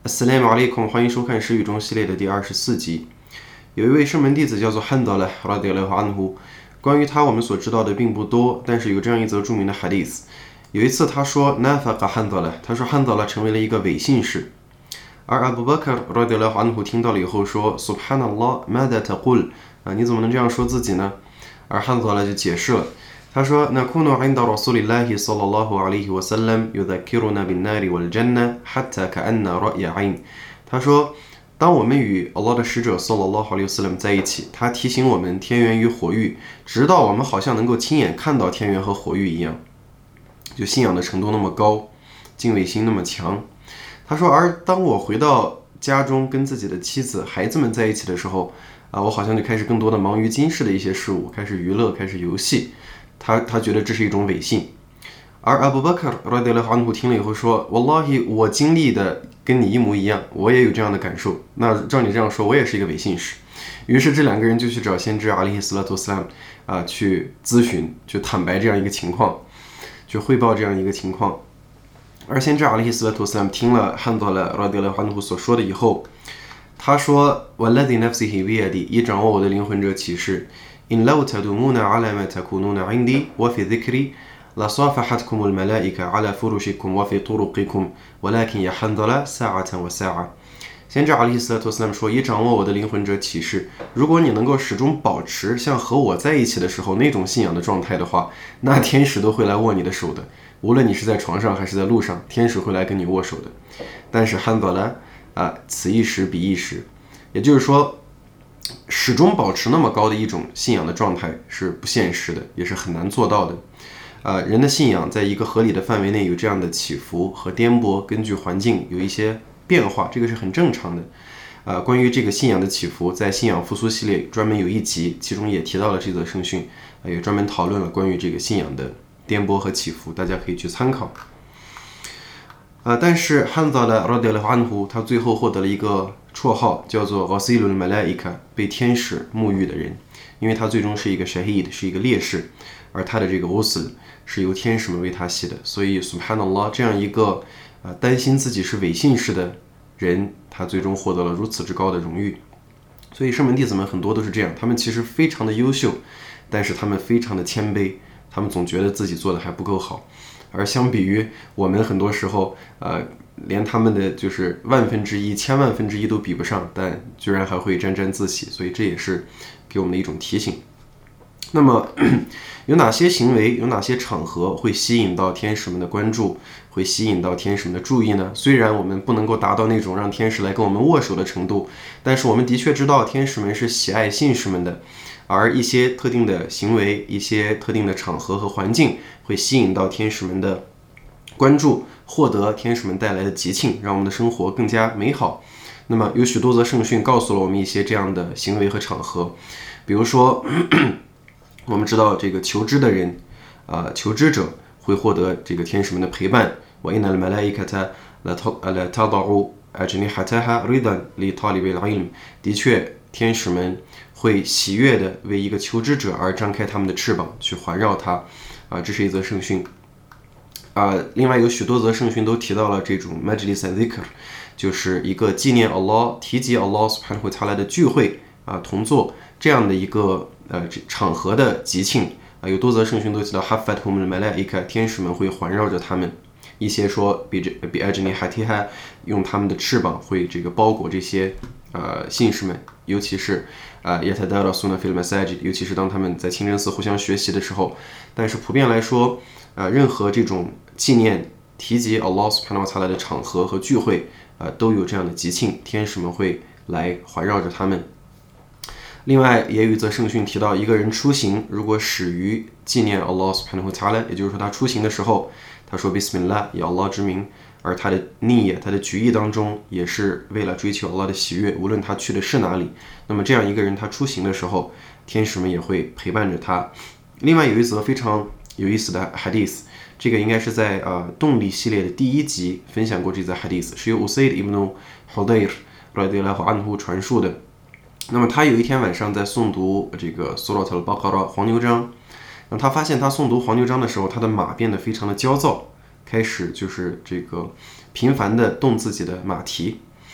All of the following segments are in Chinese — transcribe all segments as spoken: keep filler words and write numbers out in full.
Assalamu alaikum，欢迎收看《时语中》系列的第二十四集。有一位圣门弟子叫做汉德勒 radiyallahu anhu， 关于他我们所知道的并不多，但是有这样一则著名的 hadith。有一次他说 nafaqa 汉德勒，他说汉德勒成为了一个伪信士。而 Abu Bakr radiyallahu anhu 听到了以后说 Subhanallah mada taqul， 啊，你怎么能这样说自己呢？而汉德勒就解释了。他说 نكون عند رسول الله صلى الله عليه وسلم يذكرنا بالنار والجنة حتى كأن رأي عين。 他说当我们与 Allah 的使者 sallallahu alaihi wasallam 在一起，他提醒我们天元与火狱，直到我们好像能够亲眼看到天元和火狱一样，就信仰的程度那么高，敬畏心那么强。他说而当我回到家中跟自己的妻子孩子们在一起的时候啊，我好像就开始更多的忙于今世的一些事物，开始娱乐，开始游戏。他他觉得这是一种伪信。而 Abu Bakr radiyallahu anhu 听了以后说 Wallahi 我经历的跟你一模一样，我也有这样的感受，那照你这样说我也是一个伪信士。于是这两个人就去找先知 alayhi salatu wasalam 啊，去咨询，去坦白这样一个情况，去汇报这样一个情况。而先知 alayhi salatu wasalam 听了汉德勒 radiyallahu anhu 所说的以后，他说 Walladhi nafsihi biyadi， 以掌握我的灵魂者起誓إن لو تدومون على ما تكونون عندي وفي ذكري لصافحتكم الملائكة على فرشكم وفي طرقكم ولكن يا حنظلة ساعة وساعة。 先知 عليه الصلاة والسلام 说，以掌握我的灵魂者起誓，如果你能够始终保持像和我在一起的时候那种信仰的状态的话，那天使都会来握你的手的，无论你是在床上还是在路上，天使会来跟你握手的。但是 حنظلة 啊，此一时彼一时，也就是说始终保持那么高的一种信仰的状态是不现实的，也是很难做到的。呃，人的信仰在一个合理的范围内有这样的起伏和颠簸，根据环境有一些变化，这个是很正常的。呃，关于这个信仰的起伏，在信仰复苏系列专门有一集，其中也提到了这则圣训，呃、也专门讨论了关于这个信仰的颠簸和起伏，大家可以去参考。呃，但是汉扎勒 radiyallahu anhu 他最后获得了一个绰号，叫做 Ghasilul Malaika， 被天使沐浴的人，因为他最终是一个 shahid， 是一个烈士，而他的这个 ghusl 是由天使们为他洗的，所以 subhanallah 这样一个、呃、担心自己是伪信士的人，他最终获得了如此之高的荣誉。所以圣门弟子们很多都是这样，他们其实非常的优秀，但是他们非常的谦卑，他们总觉得自己做的还不够好。而相比于我们很多时候呃，连他们的就是万分之一千万分之一都比不上，但居然还会沾沾自喜，所以这也是给我们的一种提醒。那么有哪些行为有哪些场合会吸引到天使们的关注，会吸引到天使们的注意呢？虽然我们不能够达到那种让天使来跟我们握手的程度，但是我们的确知道天使们是喜爱信士们的，而一些特定的行为一些特定的场合和环境会吸引到天使们的关注，获得天使们带来的吉庆，让我们的生活更加美好。那么有许多则圣训告诉了我们一些这样的行为和场合，比如说我们知道这个求知的人、呃、求知者会获得这个天使们的陪伴。وَإِنَّ الْمَلَائِكَةَ لَتَضَعُ أَجْنِحَتَهَا رِضًا لِطَالِبِ الْعِلْمِ。 的确天使们会喜悦的为一个求知者而张开他们的翅膀去环绕他、啊、这是一则圣训、啊、另外有许多则圣训都提到了这种 majlis al-dhikr， 就是一个纪念 Allah 提及 Allah subhanahu wa ta'ala 的聚会、啊、同坐这样的一个呃场合的吉庆、啊、有多则圣训都提到 hafathum al-malaika， 天使们会环绕着他们，一些说比比 ajnihatiha 用他们的翅膀会这个包裹这些呃信士们，尤其是呃 yatadarasuna fil masajid， 尤其是当他们在清真寺互相学习的时候。但是普遍来说，呃任何这种纪念提及 Allah subhanahu wa ta'ala 的场合和聚会，呃都有这样的吉庆，天使们会来环绕着他们。另外也有一则圣训提到，一个人出行如果始于纪念 Allah subhanahu wa ta'ala， 也就是说他出行的时候他说 Bismillah 以 Allah 之名，而他的niyyah他的举意当中也是为了追求 Allah 的喜悦，无论他去的是哪里，那么这样一个人他出行的时候天使们也会陪伴着他。另外有一则非常有意思的 hadith， 这个应该是在呃动力系列的第一集分享过这则 hadith， 是由 Usayd ibn Hudayr radiyallahu anhu 传述的。那么他有一天晚上在诵读这个 Surat al-Baqarah 黄牛章，那他发现他诵读黄牛章的时候，他的马变得非常的焦躁，开始就是这个频繁的动自己的马蹄。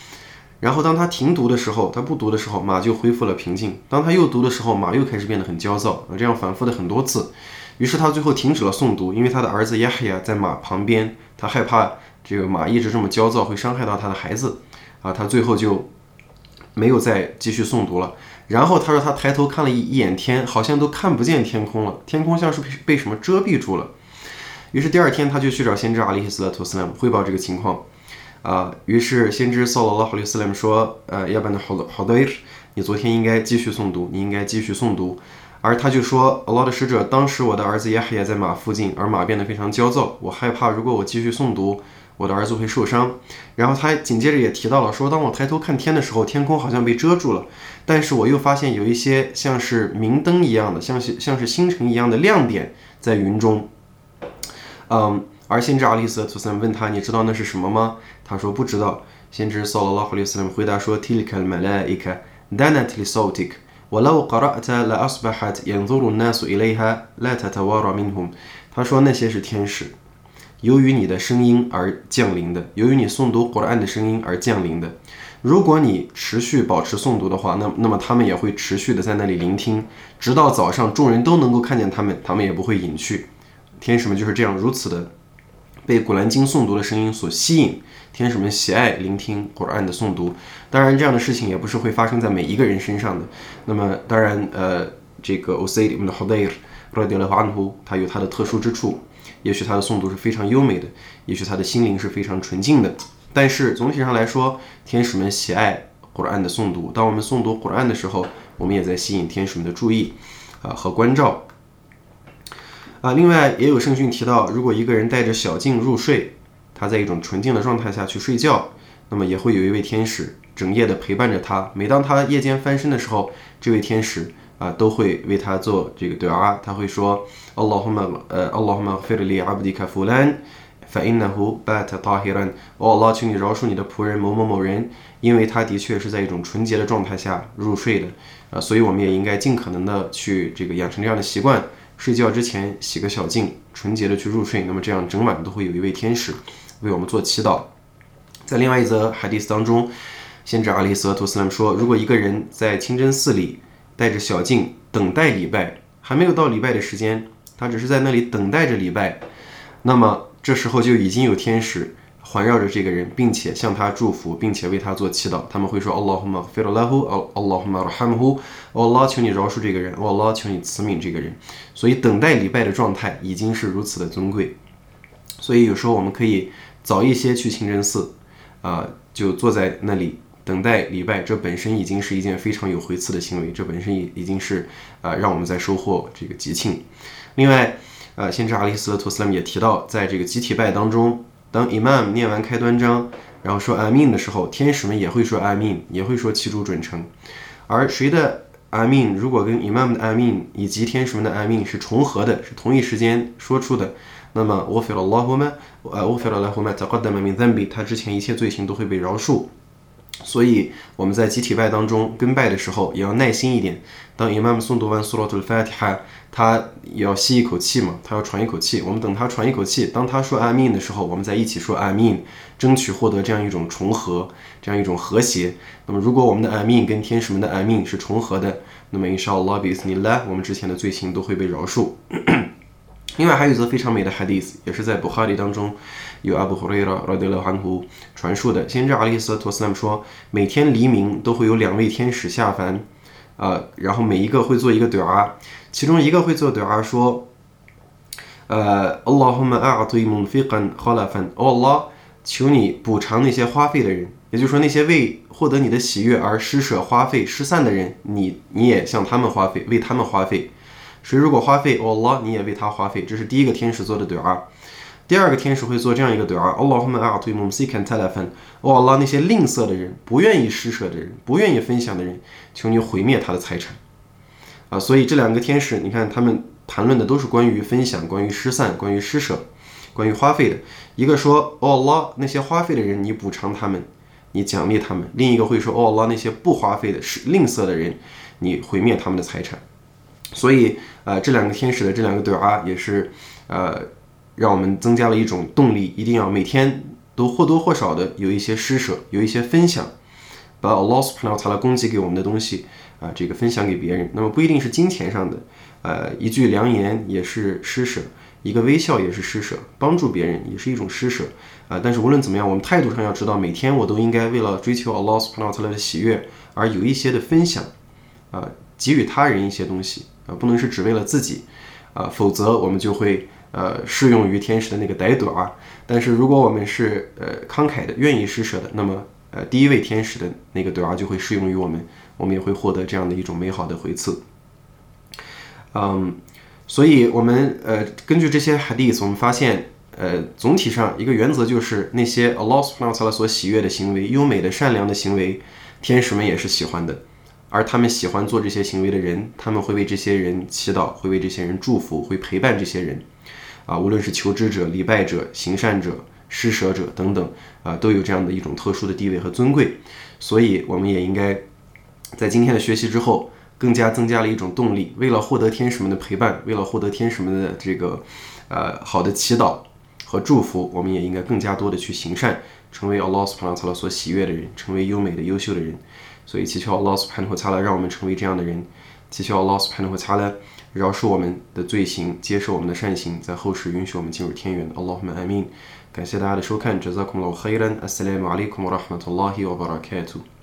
然后当他停读的时候，他不读的时候，马就恢复了平静。当他又读的时候，马又开始变得很焦躁，这样反复的很多次。于是他最后停止了诵读，因为他的儿子亚希亚在马旁边，他害怕这个马一直这么焦躁会伤害到他的孩子啊，他最后就没有再继续诵读了。然后他说他抬头看了一眼天，好像都看不见天空了，天空像是被什么遮蔽住了。于是第二天他就去找先知阿里希斯拉图斯兰汇报这个情况啊。于是先知扫拉拉哈里斯兰说，呃，亚班的好好的，你昨天应该继续诵读，你应该继续诵读。而他就说，安拉的使者，当时我的儿子亚希亚在马附近，而马变得非常焦躁，我害怕如果我继续诵读，我的儿子会受伤。然后他紧接着也提到了说，当我抬头看天的时候，天空好像被遮住了，但是我又发现有一些像是明灯一样的，像是像是星辰一样的亮点在云中。嗯，而先知阿里斯图斯兰问他，你知道那是什么吗？他说不知道。先知扫拉拉哈里斯兰回答说 ，Tilka al-malaika danat li sautik ولو قرأت لأصبحت ينظر الناس إليها لا تتوارى منهم。他说那些是天使，由于你的声音而降临的，由于你诵读古兰的声音而降临的。如果你持续保持诵读的话，那那么他们也会持续的在那里聆听，直到早上众人都能够看见他们，他们也不会隐去。天使们就是这样如此的被古兰经诵读的声音所吸引，天使们喜爱聆听古兰的诵读。当然这样的事情也不是会发生在每一个人身上的。那么当然呃，这个 Usayd ibn Hudayr radiyallahu anhu 他有他的特殊之处，也许他的诵读是非常优美的，也许他的心灵是非常纯净的。但是总体上来说，天使们喜爱古兰的诵读。当我们诵读古兰的时候，我们也在吸引天使们的注意啊、呃、和关照。啊，另外也有圣训提到，如果一个人带着小径入睡，他在一种纯净的状态下去睡觉，那么也会有一位天使整夜的陪伴着他。每当他夜间翻身的时候，这位天使啊都会为他做这个 dua， 他会说 Allahumma 呃 Allahumma ghfir li 'abdika fulan fa innahu bata tahiran。 哦 Allah， 请你饶恕你的仆人某某某人，因为他的确是在一种纯洁的状态下入睡的啊，所以我们也应该尽可能的去这个养成这样的习惯。睡觉之前洗个小净，纯洁的去入睡，那么这样整晚都会有一位天使为我们做祈祷。在另外一则哈迪斯当中，先知阿里斯图斯兰说，如果一个人在清真寺里带着小净等待礼拜，还没有到礼拜的时间，他只是在那里等待着礼拜，那么这时候就已经有天使环绕着这个人，并且向他祝福，并且为他做祈祷。他们会说 Allahumma ghfir lahu Allahumma arhamhu， 哦 Allah， 求你饶恕这个人，哦 Allah， 求你慈悯这个人。所以等待礼拜的状态已经是如此的尊贵。所以有时候我们可以早一些去清真寺啊、呃，就坐在那里等待礼拜，这本身已经是一件非常有回赐的行为，这本身已经是啊、呃、让我们在收获这个吉庆。另外呃，先知阿里斯勒图斯兰也提到，在这个集体拜当中，当 Imam 念完开端章，然后说阿min的时候，天使们也会说阿min，也会说祈主准成。而谁的阿min如果跟 Imam 的阿min以及天使们的阿min是重合的，是同一时间说出的，那么 غفر الله ما غفر له ما تقدم من ذنبه， 他之前一切罪行都会被饶恕。所以我们在集体拜当中跟拜的时候也要耐心一点。当 Imam 诵读完 Suratul Fatiha， 他也要吸一口气嘛，他要喘一口气。我们等他喘一口气，当他说阿min的时候，我们再一起说阿min，争取获得这样一种重合，这样一种和谐。那么如果我们的阿min跟天使们的阿min是重合的，那么 inshallah bi'ithnillah， 我们之前的罪行都会被饶恕。另外还有一则非常美的 hadith， 也是在 Bukhari 当中有 Abu Hurairah radiyallahu anhu 传述的。先知阿里斯托斯兰说，每天黎明都会有两位天使下凡，呃，然后每一个会做一个 dua， 其中一个会做 dua 说，呃 Allahumma a'ti munfiqan khalafan， 哦 Allah， 求你补偿那些花费的人，也就是说那些为获得你的喜悦而施舍花费失散的人，你你也向他们花费，为他们花费。谁如果花费，哦 Allah， 你也为他花费。这是第一个天使做的 dua。第二个天使会做这样一个 dua， Allahumma a'ti mumsikan talafan， 哦 Allah， 那些吝啬的人，不愿意施舍的人，不愿意分享的人，求你毁灭他的财产。啊，所以这两个天使，你看他们谈论的都是关于分享、关于失散、关于施舍、关于花费的。一个说，哦 Allah， 那些花费的人，你补偿他们，你奖励他们；另一个会说，哦 Allah， 那些不花费的、吝啬的人，你毁灭他们的财产。所以，呃，这两个天使的这两个 dua 也是，呃，让我们增加了一种动力，一定要每天都或多或少的有一些施舍，有一些分享， 把 Allah subhanahu wa ta'ala 供给给我们的东西啊，这个分享给别人。那么不一定是金钱上的，呃，一句良言也是施舍，一个微笑也是施舍，帮助别人也是一种施舍啊。但是无论怎么样，我们态度上要知道，每天我都应该为了追求 Allah subhanahu wa ta'ala 的喜悦而有一些的分享啊，给予他人一些东西啊，不能是只为了自己啊，否则我们就会呃适用于天使的那个歹朵啊。但是如果我们是呃慷慨的，愿意施舍的，那么呃第一位天使的那个朵啊就会适用于我们，我们也会获得这样的一种美好的回赐。嗯，所以我们呃根据这些 hadith， 我们发现呃总体上一个原则就是那些 Allah subhanahu wa ta'ala 所喜悦的行为，优美的善良的行为，天使们也是喜欢的。而他们喜欢做这些行为的人，他们会为这些人祈祷，会为这些人祝福，会陪伴这些人啊，无论是求知者、礼拜者、行善者、施舍者等等啊，都有这样的一种特殊的地位和尊贵。所以我们也应该在今天的学习之后，更加增加了一种动力，为了获得天使们的陪伴，为了获得天使们的这个呃好的祈祷和祝福，我们也应该更加多的去行善，成为 Allah subhanahu wa ta'ala 所喜悦的人，成为优美的优秀的人。所以祈求 Allah subhanahu wa ta'ala 让我们成为这样的人，祈求 Allah subhanahu wa ta'ala 饶恕我们的罪行，接受我们的善行，在后世允许我们进入天园。Allahumma amin。感谢大家的收看， Jazakumullahu khairan， Assalamu alaikum wa rahmatullahi wa barakatuh。